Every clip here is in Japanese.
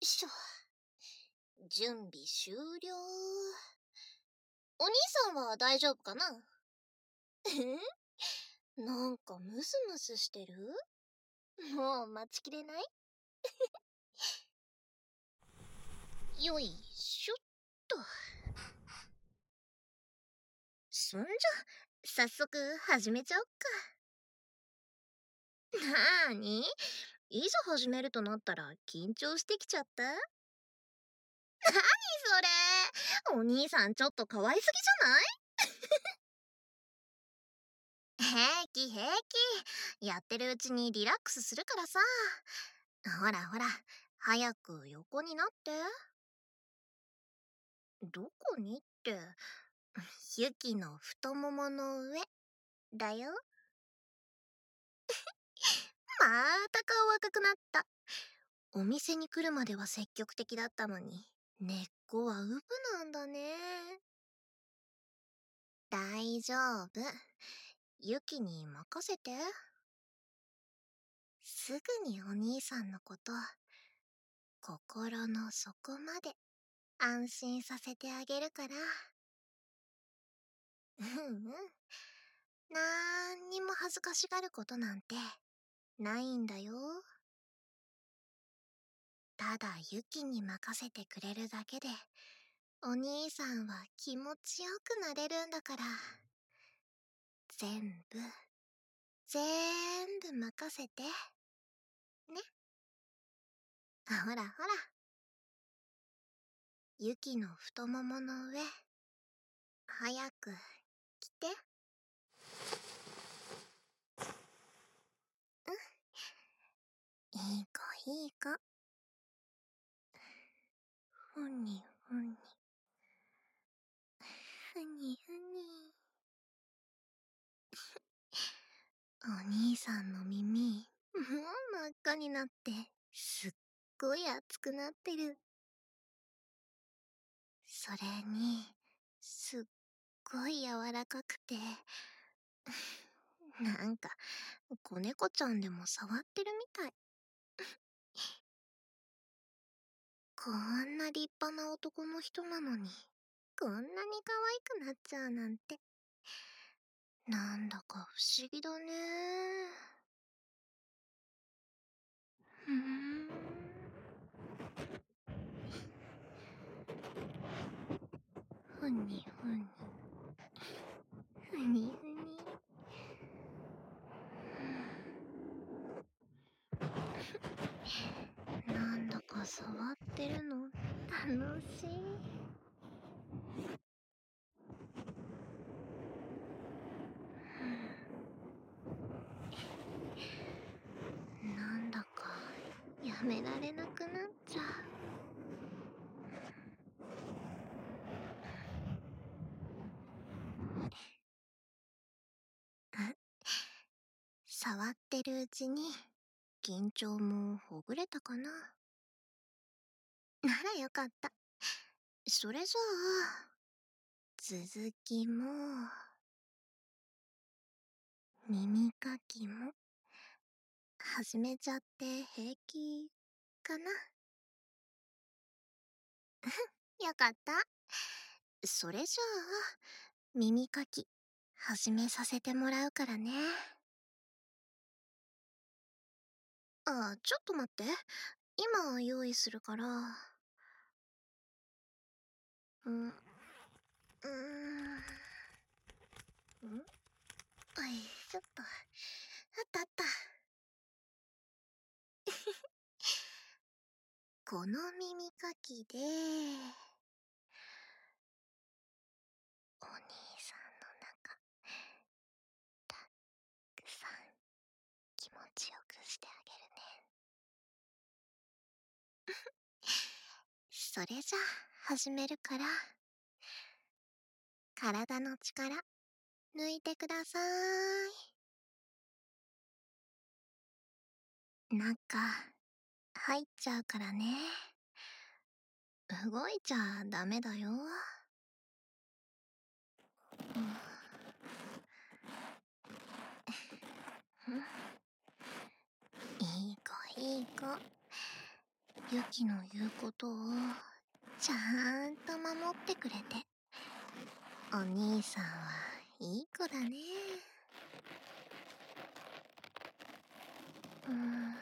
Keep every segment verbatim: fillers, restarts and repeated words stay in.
しょ。準備終了。お兄さんは大丈夫かな？え？なんかムスムスしてる？もう待ちきれない？よいしょっと。そんじゃ、早速始めちゃおっか。なーに？いざ始めるとなったら緊張してきちゃった？なにそれ？お兄さんちょっと可愛すぎじゃない？平気平気。やってるうちにリラックスするからさ。ほらほら、早く横になって。どこにって、ユキの太ももの上だよ。また顔赤くなった。お店に来るまでは積極的だったのに、根っこはウブなんだね。大丈夫。ユキに任せて。すぐにお兄さんのこと、心の底まで安心させてあげるから。うんうん。なんにも恥ずかしがることなんてないんだよ。ただユキに任せてくれるだけで、お兄さんは気持ちよくなれるんだから。全部、全部任せて。ね。ほらほら。ユキの太ももの上、早く来て。うん。いい子いい子。ふにふに。ふにふに。お兄さんの耳、もう真っ赤になって、すっごい熱くなってる。それに、すっごい柔らかくて、なんか、子猫ちゃんでも触ってるみたい。こんな立派な男の人なのに、こんなに可愛くなっちゃうなんて。なんだか不思議だね。ふーん。ふにふに。ふにふに。なんだか触ってるの楽しい。なんだかやめられなくなっちゃう。触ってるうちに緊張もほぐれたかな。ならよかった。それじゃあ続きも耳かきも始めちゃって平気かな。よかった。それじゃあ耳かき始めさせてもらうからね。あ、ちょっと待って。今用意するから。うん。うーん。ん？よいしょっと。あったあった。この耳かきで、お兄さんの中、たくさん気持ちよくしてあげるね。それじゃあ始めるから、体の力抜いてください。中入っちゃうからね。動いちゃダメだよ。うん。いい子いい子。 ユキの言うことをちゃんと守ってくれて、お兄さんはいい子だね。うーん、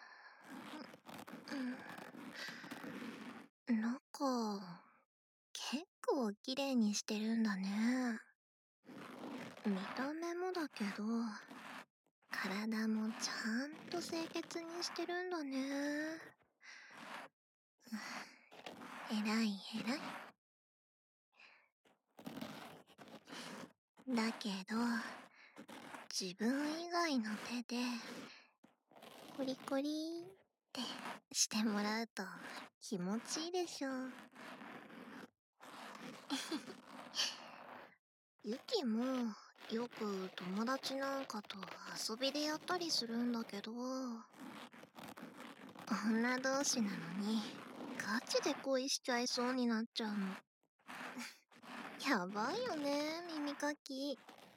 うん、なんか結構綺麗にしてるんだね。見た目もだけど、体もちゃんと清潔にしてるんだね。えらいえらい。だけど、自分以外の手で、コリコリってしてもらうと気持ちいいでしょ。ユキもよく友達なんかと遊びでやったりするんだけど、女同士なのにガチで恋しちゃいそうになっちゃうの。やばいよね、耳かき。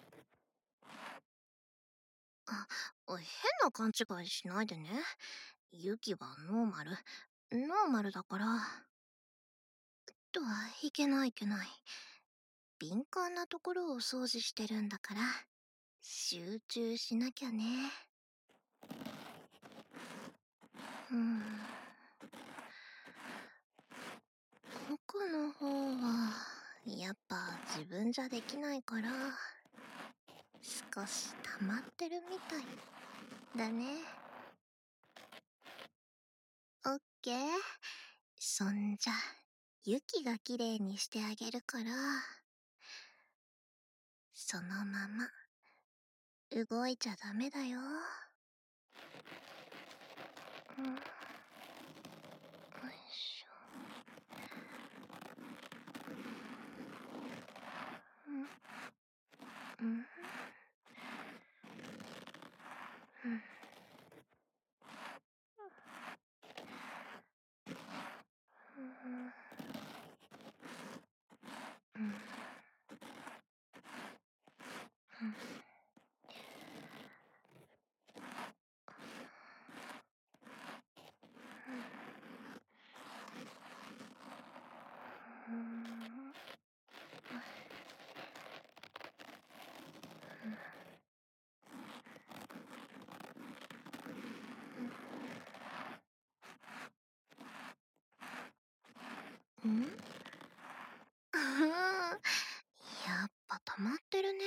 あ、変な勘違いしないでね。ユキはノーマル。ノーマルだから。とはいけないいけない。敏感なところを掃除してるんだから、集中しなきゃね。うん。僕の方は、やっぱ自分じゃできないから、少し溜まってるみたいだね。オッケー。そんじゃ、ユキがきれいにしてあげるから、そのまま、動いちゃダメだよ。うん。よいしょ。うん。うん。うん。うん。うん。やっぱ溜まってるね。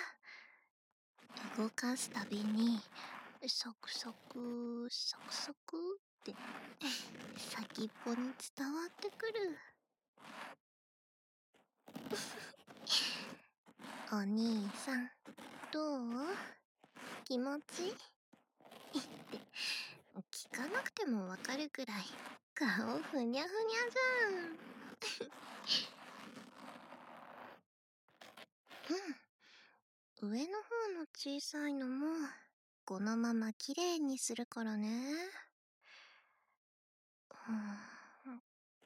動かすたびに、サクサク、サクサクって先っぽに伝わってくる。お兄さん、どう？気持ちいい？って聞かなくてもわかるくらい顔ふにゃふにゃじゃん。うん。上の方の小さいのもこのままきれいにするからね。うん。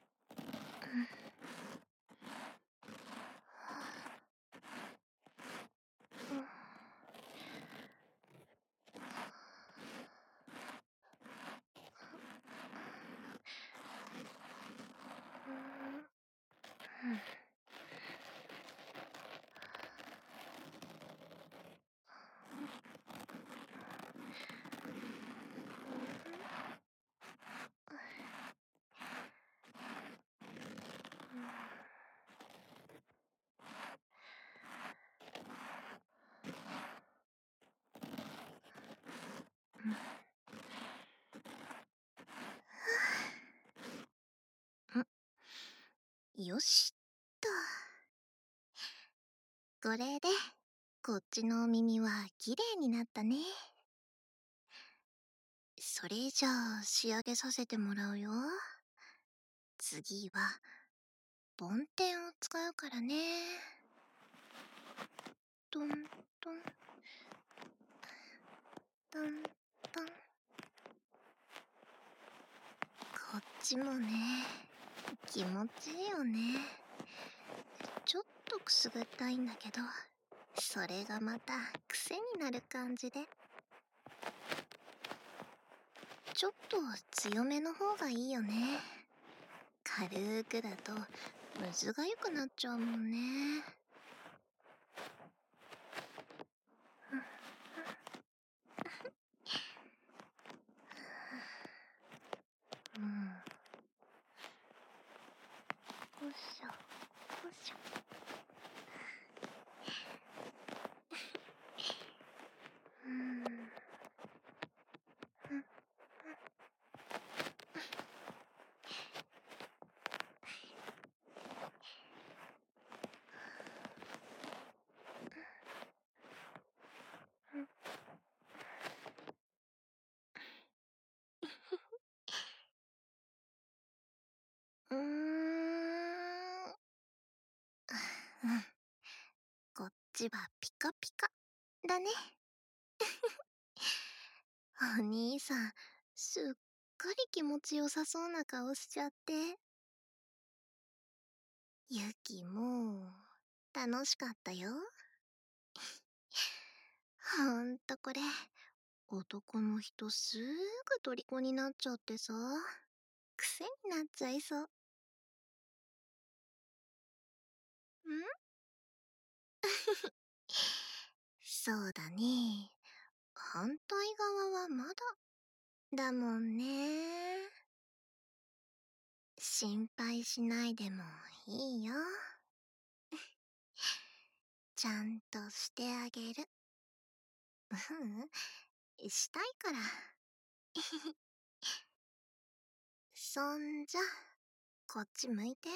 よしっと。これでこっちのお耳はきれいになったね。それじゃあ仕上げさせてもらうよ。次は梵天を使うからね。トントントントン。こっちもね、気持ちいいよね。ちょっとくすぐったいんだけど、それがまた癖になる感じで。 ちょっと強めの方がいいよね。軽くだとむずがゆくなっちゃうもんね。うん。よいしょよいしょ。うん。うーん。うん。こっちはピカピカだね。お兄さん、すっかり気持ちよさそうな顔しちゃって。ユキも楽しかったよ。ほんとこれ、男の人すぐ虜になっちゃってさ、癖になっちゃいそう。ん？そうだね。反対側はまだだもんね。心配しないでもいいよ。ちゃんとしてあげる。ううん、したいから。そんじゃ、こっち向いて。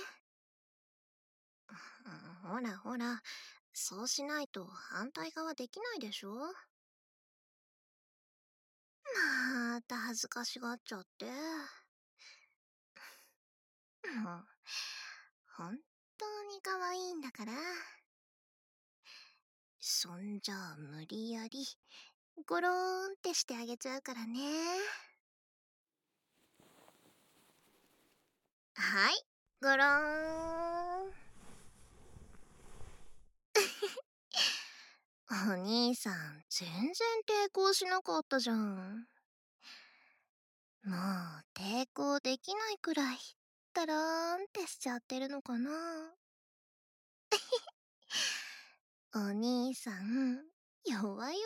うん、ほらほら、そうしないと反対側できないでしょ。また恥ずかしがっちゃって。もう、本当に可愛いんだから。そんじゃあ無理やり、ゴローンってしてあげちゃうからね。はい、ゴローン。お兄さん、全然抵抗しなかったじゃん。もう、抵抗できないくらい、ダラーンってしちゃってるのかな。お兄さん、弱々だね。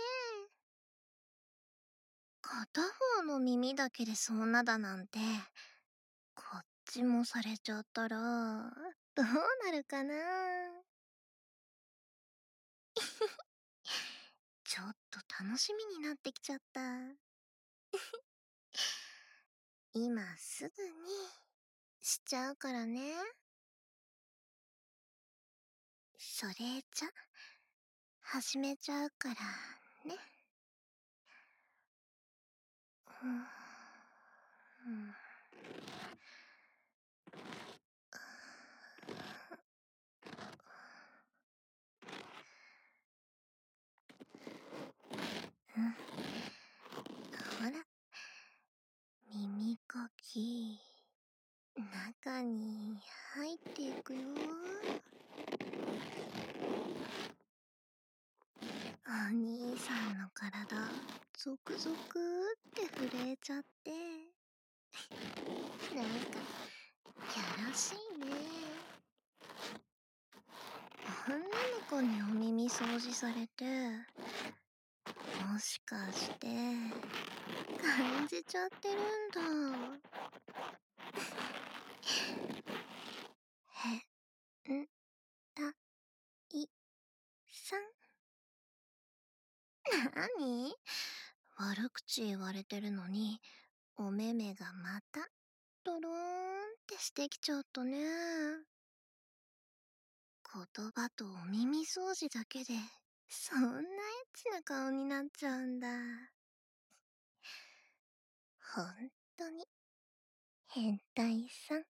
片方の耳だけでそんなだなんて、こっちもされちゃったら、どうなるかな。ちょっと楽しみになってきちゃった。今すぐにしちゃうからね。それじゃ、始めちゃうからね。うん。うん。うん。ほら、耳かき、中に入っていくよ。お兄さんの体、ゾクゾクって震えちゃって。なんか、キャらしいね。女の子にお耳掃除されて、もしかして、感じちゃってるんだ。へ、ん、た、い、さん。なに？悪口言われてるのに、お目目がまた、ドローンってしてきちゃったね。言葉とお耳掃除だけで、そんなエッチな顔になっちゃうんだ。ほんとに、変態さん。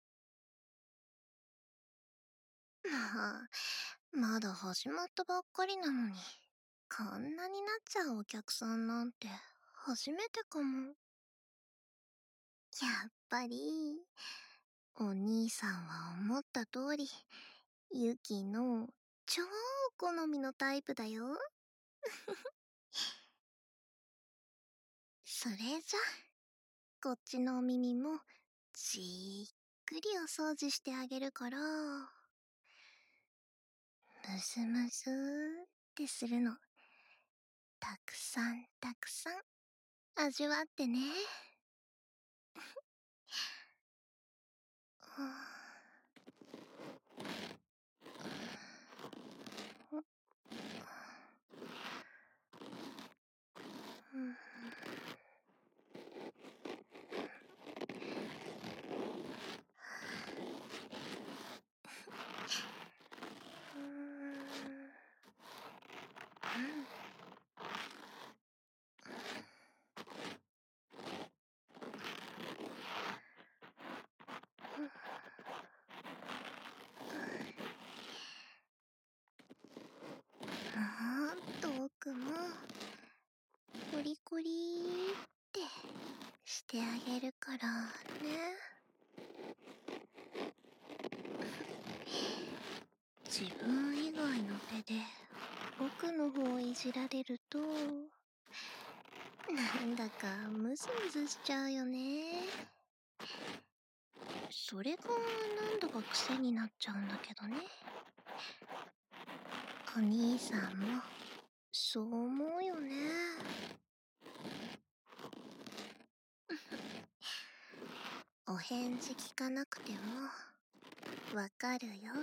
まあ、まだ始まったばっかりなのに、こんなになっちゃうお客さんなんて、初めてかも。やっぱり、お兄さんは思った通り、ユキの超好みのタイプだよ。それじゃ、 こっちのお耳もじっくりお掃除してあげるから、ムスムスーってするの。たくさんたくさん味わってね。もっと奥もコリコリーってしてあげるからね。自分以外の手で奥の方をいじられるとなんだかムズムズしちゃうよね。それがなんだか癖になっちゃうんだけどね。お兄さんもそう思うよね。お返事聞かなくてもわかるよ。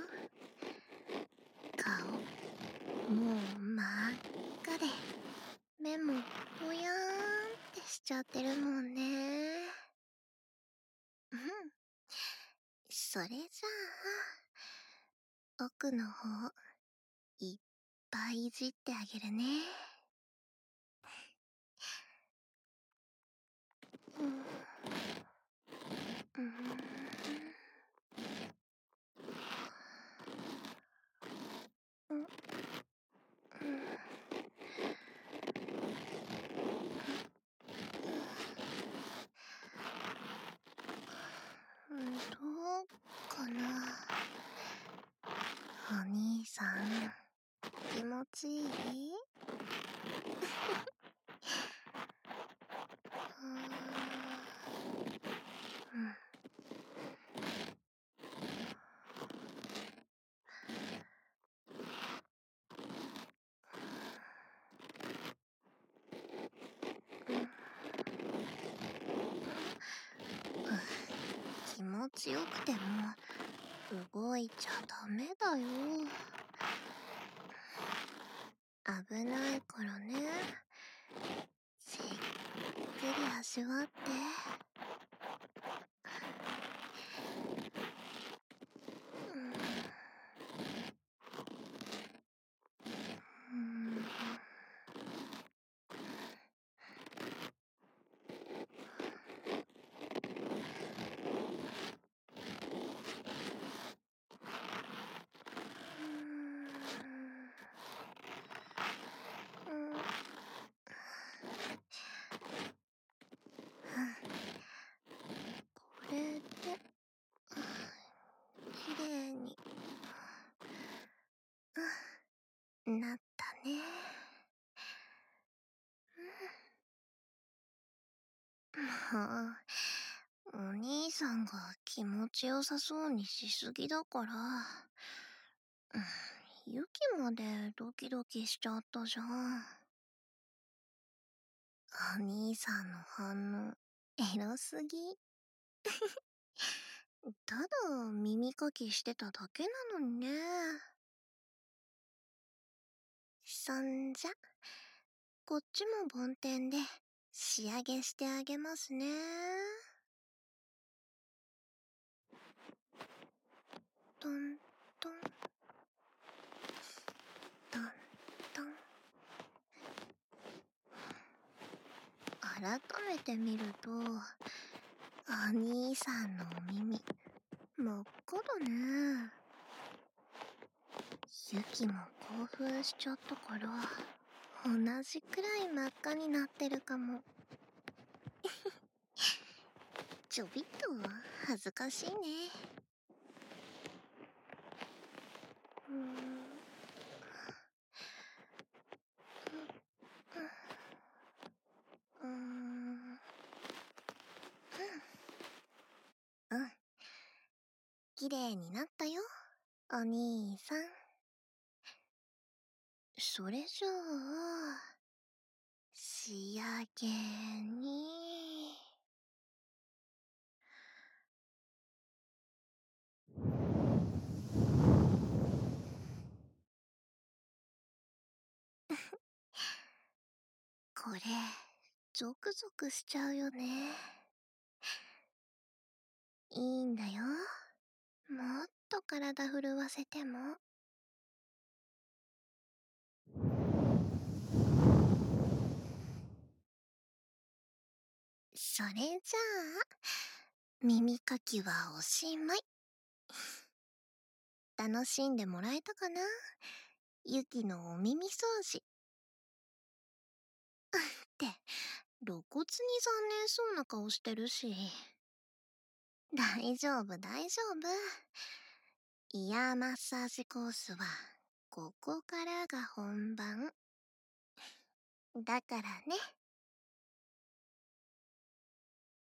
顔もう真っ赤で目もぽやーんってしちゃってるもんね。うん。それじゃあ奥の方いっぱいいじってあげるね。うん。うん。うん。うん。どうかな。お兄さん気持ちいい？うん。気持ちよくても動いちゃダメだよ。危ないからね。じっくり味わって。うん。うん。これできれいになったね。もうお兄さんが気持ちよさそうにしすぎだから、ユキまでドキドキしちゃったじゃん。お兄さんの反応エロすぎ。ただ耳かきしてただけなのにね。そんじゃこっちも梵天で仕上げしてあげますね。トントントントン。改めて見るとお兄さんのお耳真っ赤だね。ユキも興奮しちゃったから同じくらい真っ赤になってるかも。ちょびっと恥ずかしいね。うーん。うーん。 綺麗になったよ、お兄さん。それじゃあ、仕上げに。これ、ゾクゾクしちゃうよね。いいんだよ。もっと体震わせても。それじゃあ、耳かきはおしまい。楽しんでもらえたかな、ユキのお耳掃除。って、露骨に残念そうな顔してるし。大丈夫大丈夫。イヤーマッサージコースは、ここからが本番。だからね。